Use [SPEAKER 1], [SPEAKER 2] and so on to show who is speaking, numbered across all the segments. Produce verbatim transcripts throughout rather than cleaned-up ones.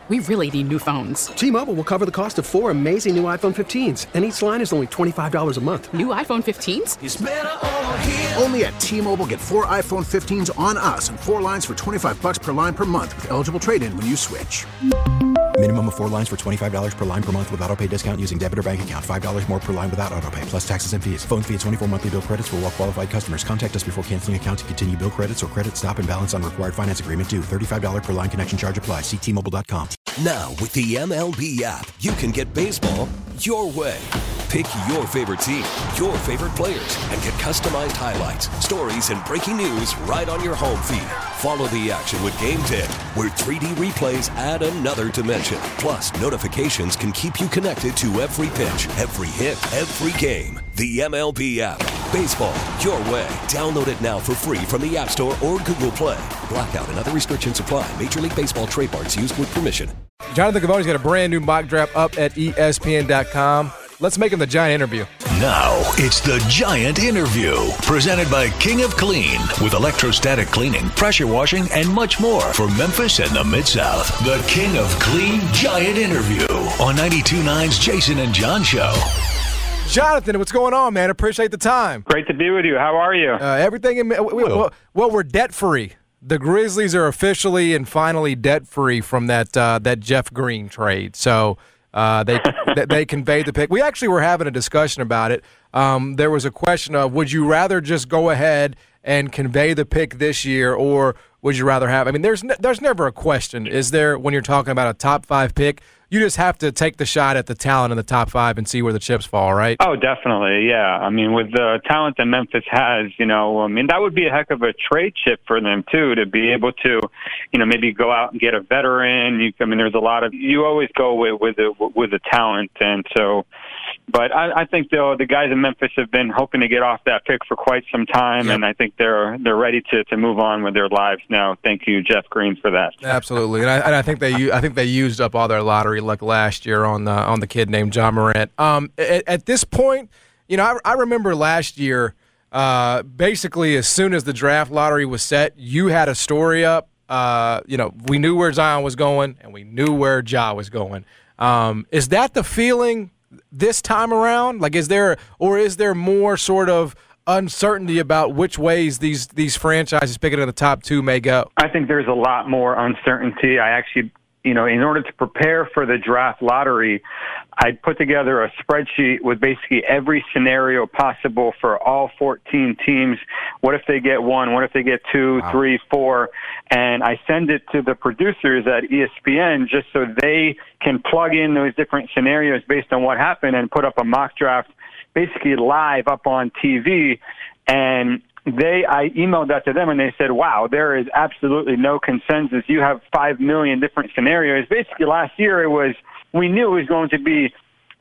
[SPEAKER 1] We really need new phones.
[SPEAKER 2] T-Mobile will cover the cost of four amazing new iPhone fifteens, and each line is only twenty-five dollars a month.
[SPEAKER 1] New iPhone fifteens?
[SPEAKER 3] It's better over here.
[SPEAKER 4] Only at T-Mobile, get four iPhone fifteens on us and four lines for twenty-five dollars per line per month with eligible trade-in when you switch.
[SPEAKER 5] Minimum of four lines for twenty-five dollars per line per month with autopay discount using debit or bank account. five dollars more per line without autopay, plus taxes and fees. Phone fee at twenty-four monthly bill credits for well-qualified customers. Contact us before canceling account to continue bill credits or credit stop and balance on required finance agreement due. thirty-five dollars per line connection charge applies. See T Mobile dot com.
[SPEAKER 6] Now, with the M L B app, you can get baseball your way. Pick your favorite team, your favorite players, and get customized highlights, stories, and breaking news right on your home feed. Follow the action with Game Day, where three D replays add another dimension. Plus, notifications can keep you connected to every pitch, every hit, every game. The M L B app. Baseball your way. Download it now for free from the App Store or Google Play. Blackout and other restrictions apply. Major League Baseball trademarks used with permission.
[SPEAKER 7] Jonathan Givony's got a brand new mock draft up at E S P N dot com. Let's make him the Giant interview.
[SPEAKER 8] Now, it's the Giant Interview, presented by King of Clean, with electrostatic cleaning, pressure washing, and much more for Memphis and the Mid-South. The King of Clean Giant Interview on ninety-two point nine's Jason and John Show.
[SPEAKER 7] Jonathan, what's going on, man? Appreciate the time.
[SPEAKER 9] Great to be with you. How are you?
[SPEAKER 7] Uh, everything in we, well, well, we're debt-free. The Grizzlies are officially and finally debt-free from that uh, that Jeff Green trade. So uh, they they conveyed the pick. We actually were having a discussion about it. Um, there was a question of, would you rather just go ahead and convey the pick this year, or would you rather have – I mean, there's ne- there's never a question, is there, when you're talking about a top five pick? You just have to take the shot at the talent in the top five and see where the chips fall, right?
[SPEAKER 9] Oh, definitely, yeah. I mean, with the talent that Memphis has, you know, I mean, that would be a heck of a trade chip for them, too, to be able to, you know, maybe go out and get a veteran. You, I mean, there's a lot of – you always go with with the, with the talent, and so – but I, I think the the guys in Memphis have been hoping to get off that pick for quite some time, yep. and I think they're they're ready to, to move on with their lives now. Thank you, Jeff Green, for that.
[SPEAKER 7] Absolutely, and I, and I think they I think they used up all their lottery luck last year on the on the kid named John Morant. Um, at, at this point, you know, I, I remember last year, uh, basically as soon as the draft lottery was set, you had a story up. Uh, you know, we knew where Zion was going, and we knew where Ja was going. Um, is that the feeling this time around? Like, is there, or is there more sort of uncertainty about which ways these these franchises picking in the top two may go?
[SPEAKER 9] I think there's a lot more uncertainty. I actually, you know, in order to prepare for the draft lottery, I put together a spreadsheet with basically every scenario possible for all fourteen teams. What if they get one? What if they get two, wow. three, four? And I send it to the producers at E S P N just so they can plug in those different scenarios based on what happened and put up a mock draft basically live up on T V. And they, I emailed that to them, and they said, wow, there is absolutely no consensus. You have five million different scenarios. Basically, last year it was, we knew it was going to be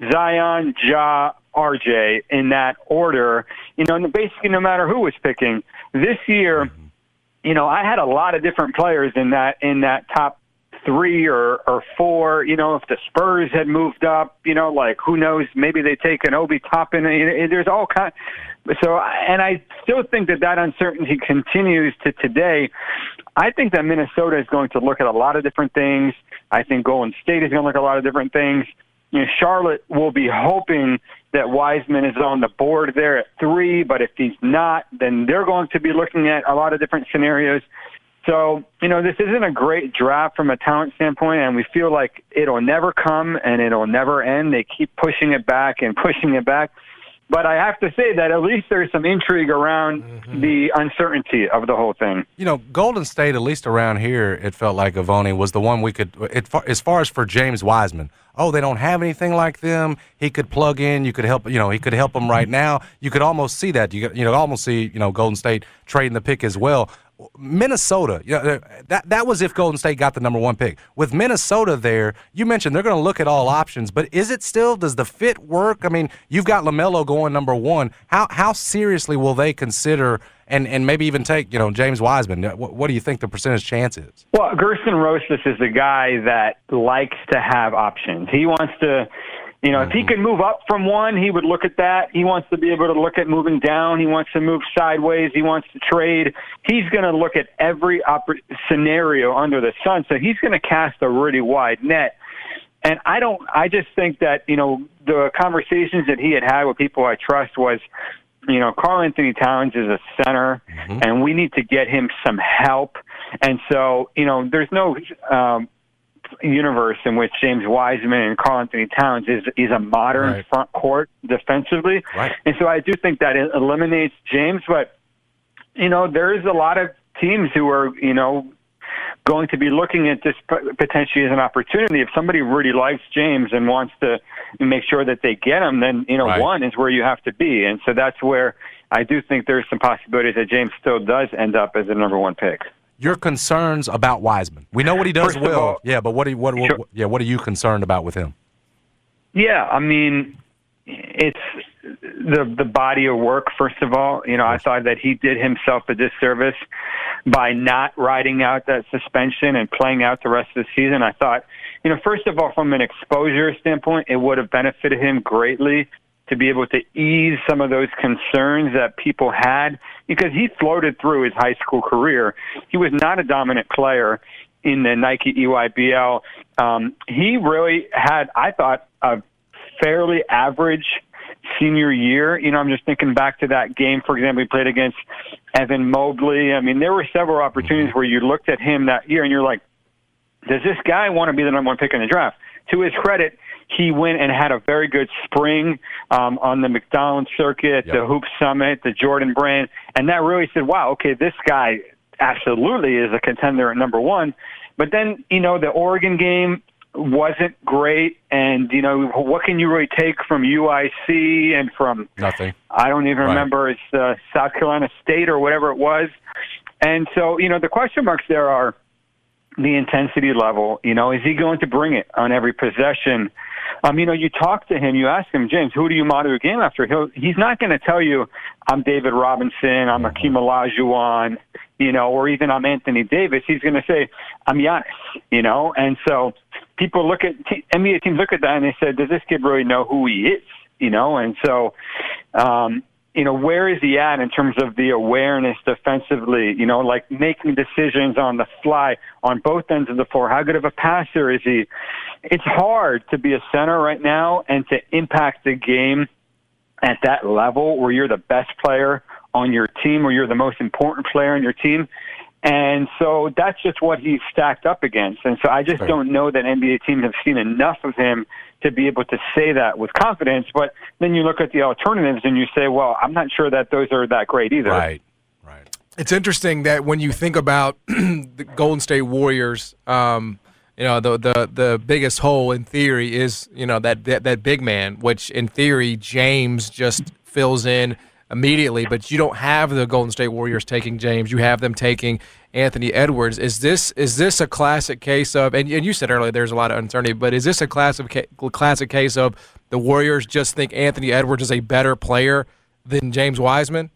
[SPEAKER 9] Zion, Ja, R J in that order. You know, and basically no matter who was picking. This year, you know, I had a lot of different players in that in that top three or, or four. You know, if the Spurs had moved up, you know, like who knows, maybe they take an Obi Toppin. There's all kind. So, and I still think that that uncertainty continues to today. I think that Minnesota is going to look at a lot of different things. I think Golden State is going to look at a lot of different things. You know, Charlotte will be hoping that Wiseman is on the board there at three, but if he's not, then they're going to be looking at a lot of different scenarios. So, you know, this isn't a great draft from a talent standpoint, and we feel like it'll never come and it'll never end. They keep pushing it back and pushing it back. But I have to say that at least there's some intrigue around mm-hmm. the uncertainty of the whole thing.
[SPEAKER 10] You know, Golden State, at least around here, it felt like Givony was the one we could, it, as far as for James Wiseman, oh, they don't have anything like them. He could plug in. You could help, you know, he could help them right now. You could almost see that. You could, you know, almost see, you know, Golden State trading the pick as well. Minnesota, you know, that that was if Golden State got the number one pick. With Minnesota there, you mentioned they're going to look at all options, but is it still, does the fit work? I mean, you've got LaMelo going number one. How how seriously will they consider and, and maybe even take, you know, James Wiseman? What, what do you think the percentage chance is?
[SPEAKER 9] Well, Gerson Rosas is a guy that likes to have options. He wants to You know, mm-hmm. if he can move up from one, he would look at that. He wants to be able to look at moving down. He wants to move sideways. He wants to trade. He's going to look at every oper- scenario under the sun. So he's going to cast a really wide net. And I don't, I just think that, you know, the conversations that he had had with people I trust was, you know, Karl Anthony Towns is a center, mm-hmm. and we need to get him some help. And so, you know, there's no um, universe in which James Wiseman and Karl Anthony Towns is is a modern right. front court defensively. Right. And so I do think that it eliminates James. But, you know, there is a lot of teams who are, you know, going to be looking at this potentially as an opportunity. If somebody really likes James and wants to make sure that they get him, then, you know, right. one is where you have to be. And so that's where I do think there's some possibilities that James still does end up as a number one pick.
[SPEAKER 10] Your concerns about Wiseman. We know what he does
[SPEAKER 9] First
[SPEAKER 10] well.
[SPEAKER 9] All,
[SPEAKER 10] yeah, but what are, what, what,
[SPEAKER 9] sure.
[SPEAKER 10] what, yeah, what are you concerned about with him?
[SPEAKER 9] Yeah, I mean, it's the the body of work, first of all. You know, I thought that he did himself a disservice by not riding out that suspension and playing out the rest of the season. I thought, you know, first of all, from an exposure standpoint, it would have benefited him greatly to be able to ease some of those concerns that people had, because he floated through his high school career. He was not a dominant player in the Nike E Y B L. Um, he really had, I thought, a fairly average senior year. You know, I'm just thinking back to that game, for example, he played against Evan Mobley. I mean, there were several opportunities where you looked at him that year and you're like, does this guy want to be the number one pick in the draft? To his credit, he went and had a very good spring um, on the McDonald's circuit, yep. the Hoop Summit, the Jordan Brand, and that really said, wow, okay, this guy absolutely is a contender at number one. But then, you know, the Oregon game wasn't great, and, you know, what can you really take from U I C and from
[SPEAKER 10] nothing?
[SPEAKER 9] I don't even right. remember, it's uh, South Carolina State or whatever it was. And so, you know, the question marks there are the intensity level. You know, is he going to bring it on every possession? Um, you know, you talk to him, you ask him, James, who do you model your game after? He'll, he's not going to tell you, I'm David Robinson, I'm Hakeem Olajuwon, you know, or even I'm Anthony Davis. He's going to say, I'm Giannis, you know. And so people look at, N B A teams look at that and they said, does this kid really know who he is, you know? And so, um, you know, where is he at in terms of the awareness defensively, you know, like making decisions on the fly on both ends of the floor? How good of a passer is he? It's hard to be a center right now and to impact the game at that level where you're the best player on your team, or you're the most important player on your team. And so that's just what he's stacked up against. And so I just right. don't know that N B A teams have seen enough of him to be able to say that with confidence. But then you look at the alternatives and you say, well, I'm not sure that those are that great either.
[SPEAKER 10] Right, right.
[SPEAKER 7] It's interesting that when you think about the Golden State Warriors, um, you know, the, the the biggest hole in theory is, you know, that, that that big man, which in theory James just fills in immediately, but you don't have the Golden State Warriors taking James. You have them taking Anthony Edwards. Is this is this a classic case of, and, and you said earlier there's a lot of uncertainty, but is this a classic, classic case of the Warriors just think Anthony Edwards is a better player than James Wiseman?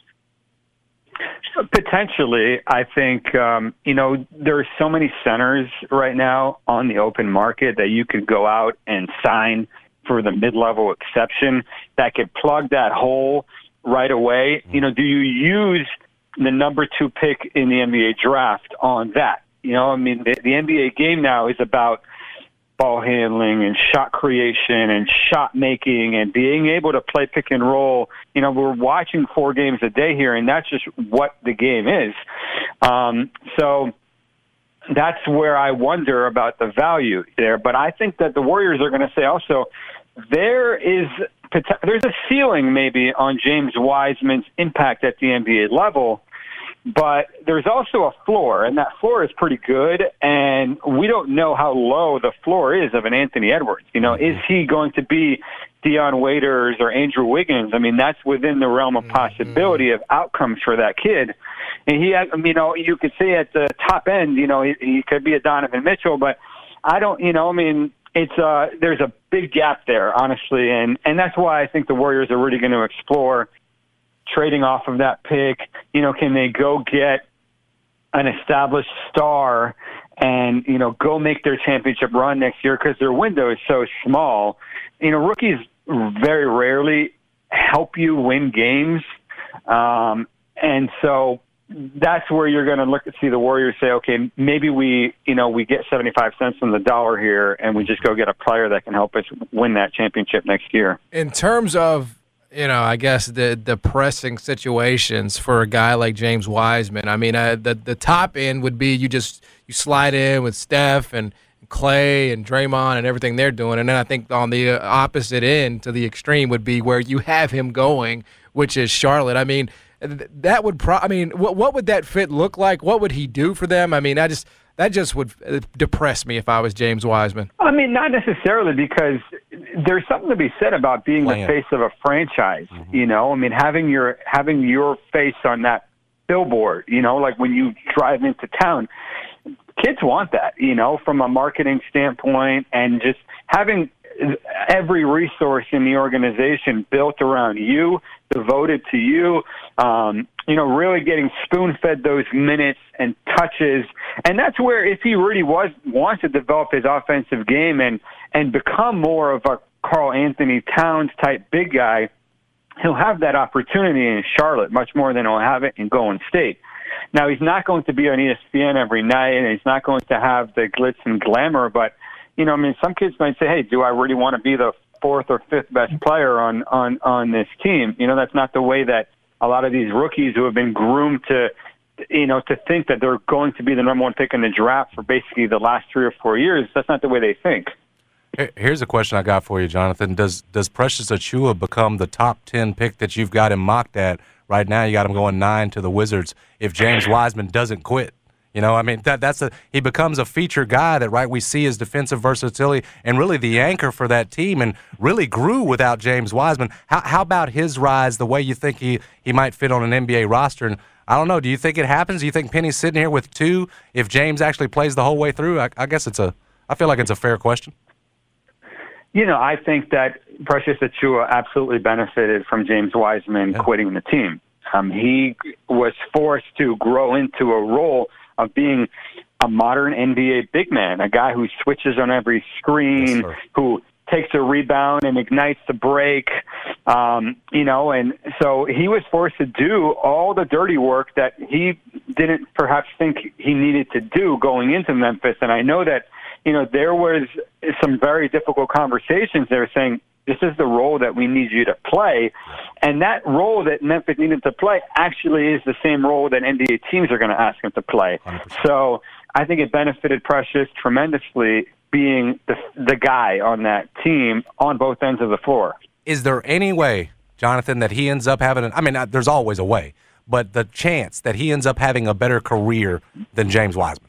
[SPEAKER 9] Potentially. I think, um, you know, there are so many centers right now on the open market that you could go out and sign for the mid-level exception that could plug that hole right away. You know, do you use the number two pick in the N B A draft on that? You know, I mean, the, the N B A game now is about ball handling and shot creation and shot making and being able to play pick and roll. You know, we're watching four games a day here, and that's just what the game is. Um, so that's where I wonder about the value there. But I think that the Warriors are going to say also, there is there's a ceiling maybe on James Wiseman's impact at the N B A level, but there's also a floor, and that floor is pretty good, and we don't know how low the floor is of an Anthony Edwards. You know, is he going to be Dion Waiters or Andrew Wiggins? I mean, that's within the realm of possibility of outcomes for that kid. And he, I mean, you know, you could say at the top end, you know, he, he could be a Donovan Mitchell, but I don't, you know, I mean, it's uh, there's a big gap there, honestly, and and that's why I think the Warriors are really going to explore trading off of that pick. You know, can they go get an established star and, you know, go make their championship run next year, because their window is so small you know, rookies very rarely help you win games. Um, and so that's where you're going to look at see the Warriors say, okay, maybe we, you know, we get seventy-five cents on the dollar here and we just go get a player that can help us win that championship next year.
[SPEAKER 7] In terms of, you know, I guess the the pressing situations for a guy like James Wiseman, I mean, uh, the the top end would be you just you slide in with Steph and Clay and Draymond and everything they're doing, and then I think on the opposite end to the extreme would be where you have him going, which is Charlotte. I mean, that would pro- I mean, what what would that fit look like? What would he do for them? I mean, I just that just would depress me if I was James Wiseman.
[SPEAKER 9] I mean, not necessarily, because there's something to be said about being
[SPEAKER 10] Playing.
[SPEAKER 9] the face of a franchise. Mm-hmm. You know, I mean, having your having your face on that billboard. You know, like when you drive into town, kids want that. You know, from a marketing standpoint, and just having every resource in the organization built around you, devoted to you, um, you know, really getting spoon-fed those minutes and touches. And that's where, if he really was wants to develop his offensive game and, and become more of a Karl Anthony Towns type big guy, he'll have that opportunity in Charlotte much more than he'll have it in Golden State. Now, he's not going to be on E S P N every night, and he's not going to have the glitz and glamour, but you know, I mean, some kids might say, hey, do I really want to be the fourth or fifth best player on, on, on this team? You know, that's not the way that a lot of these rookies who have been groomed to, you know, to think that they're going to be the number one pick in the draft for basically the last three or four years. That's not the way they think.
[SPEAKER 10] Here's a question I got for you, Jonathan. Does does Precious Achiuwa become the top ten pick that you've got him mocked at right now? You got him going nine to the Wizards if James Wiseman doesn't quit. You know, I mean, that that's a he becomes a feature guy that, right, we see his defensive versatility and really the anchor for that team and really grew without James Wiseman. How how about his rise, the way you think he, he might fit on an N B A roster? And I don't know, do you think it happens? Do you think Penny's sitting here with two if James actually plays the whole way through? I, I guess it's a I feel like it's a fair question.
[SPEAKER 9] You know, I think that Precious Achiuwa absolutely benefited from James Wiseman yeah. quitting the team. Um, he was forced to grow into a role of being a modern N B A big man, a guy who switches on every screen, yes, who takes a rebound and ignites the break, um, you know, and so he was forced to do all the dirty work that he didn't perhaps think he needed to do going into Memphis. And I know that, you know, there was some very difficult conversations. They were saying, this is the role that we need you to play. And that role that Memphis needed to play actually is the same role that N B A teams are going to ask him to play. one hundred percent. So I think it benefited Precious tremendously being the, the guy on that team on both ends of the floor.
[SPEAKER 10] Is there any way, Jonathan, that he ends up having an, I mean, there's always a way, but the chance that he ends up having a better career than James Wiseman?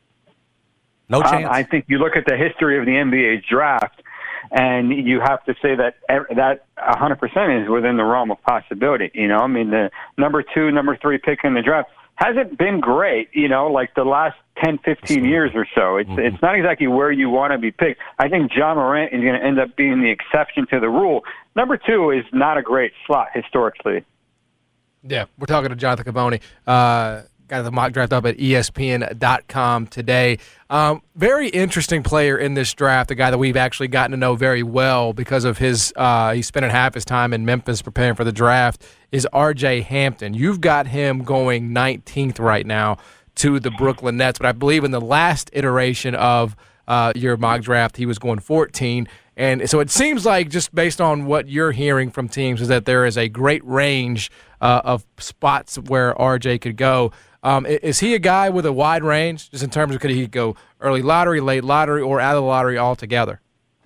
[SPEAKER 10] No chance?
[SPEAKER 9] Um, I think you look at the history of the N B A draft, and you have to say that that one hundred percent is within the realm of possibility. You know, I mean, the number two, number three pick in the draft hasn't been great, you know, like the last ten, fifteen years or so. It's mm-hmm. it's not exactly where you want to be picked. I think Ja Morant is going to end up being the exception to the rule. Number two is not a great slot historically.
[SPEAKER 7] Yeah, we're talking to Jonathan Givony. Uh Got the mock draft up at E S P N dot com today. Um, very interesting player in this draft, a guy that we've actually gotten to know very well because of his uh, – he's spending half his time in Memphis preparing for the draft, is R J Hampton. You've got him going nineteenth right now to the Brooklyn Nets, but I believe in the last iteration of uh, your mock draft he was going fourteen. And so it seems like, just based on what you're hearing from teams, is that there is a great range uh, of spots where R J could go. Um, is he a guy with a wide range, just in terms of could he go early lottery, late lottery, or out of the lottery altogether?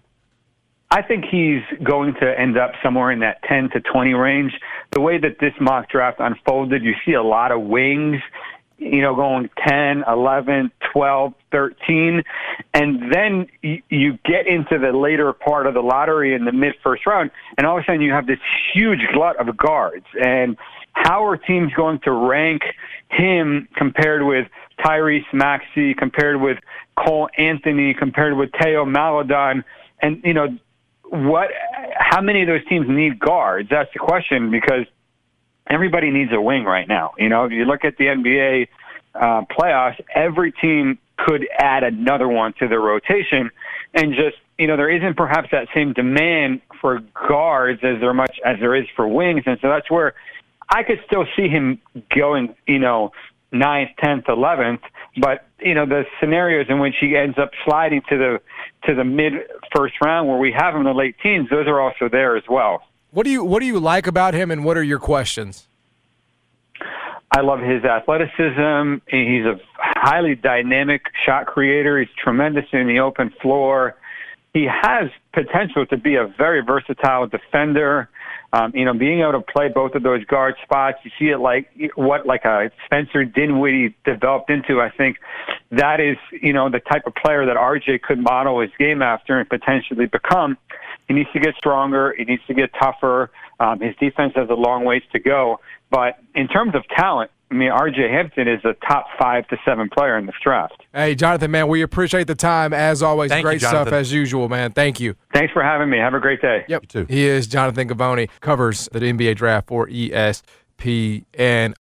[SPEAKER 9] I think he's going to end up somewhere in that ten to twenty range. The way that this mock draft unfolded, you see a lot of wings, you know, going ten, eleven, twelve, thirteen, and then you get into the later part of the lottery in the mid-first round, and all of a sudden you have this huge glut of guards. And how are teams going to rank him compared with Tyrese Maxey, compared with Cole Anthony, compared with Theo Maledon? And, you know, what? How many of those teams need guards? That's the question, because everybody needs a wing right now. You know, if you look at the N B A uh, playoffs, every team could add another one to their rotation and just you know, there isn't perhaps that same demand for guards as there much as there is for wings. And so that's where I could still see him going, you know, ninth, tenth, eleventh. But, you know, the scenarios in which he ends up sliding to the to the mid first round where we have him in the late teens, those are also there as well.
[SPEAKER 7] What do you what do you like about him, and what are your questions?
[SPEAKER 9] I love his athleticism. He's a highly dynamic shot creator. He's tremendous in the open floor. He has potential to be a very versatile defender. Um, you know, being able to play both of those guard spots, you see it like what like a Spencer Dinwiddie developed into. I think that is, you know, the type of player that R J could model his game after and potentially become. He needs to get stronger. He needs to get tougher. Um, his defense has a long ways to go. But in terms of talent, I mean, R J Hampton is a top five to seven player in this draft.
[SPEAKER 7] Hey, Jonathan, man, we appreciate the time as always.
[SPEAKER 10] Thank
[SPEAKER 7] Great
[SPEAKER 10] you,
[SPEAKER 7] stuff as usual, man. Thank you.
[SPEAKER 9] Thanks for having me. Have a great day.
[SPEAKER 7] Yep.
[SPEAKER 10] You too.
[SPEAKER 7] He is Jonathan Givony, covers the N B A draft for E S P N.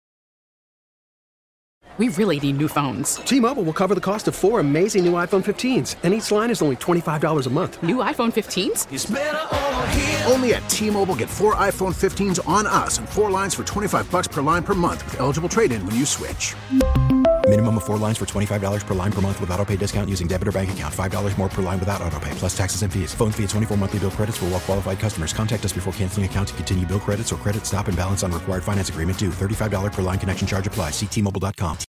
[SPEAKER 1] We really need new phones.
[SPEAKER 2] T-Mobile will cover the cost of four amazing new iPhone fifteens, and each line is only twenty-five dollars a month.
[SPEAKER 1] New iPhone fifteens?
[SPEAKER 4] Only at T-Mobile, get four iPhone fifteens on us and four lines for twenty-five bucks per line per month with eligible trade-in when you switch.
[SPEAKER 5] Minimum of four lines for twenty-five dollars per line per month with auto pay discount using debit or bank account. five dollars more per line without auto pay, plus taxes and fees. Phone fee at twenty-four monthly bill credits for well-qualified customers. Contact us before canceling account to continue bill credits or credit stop and balance on required finance agreement due. thirty-five dollars per line connection charge applies. See T Mobile dot com.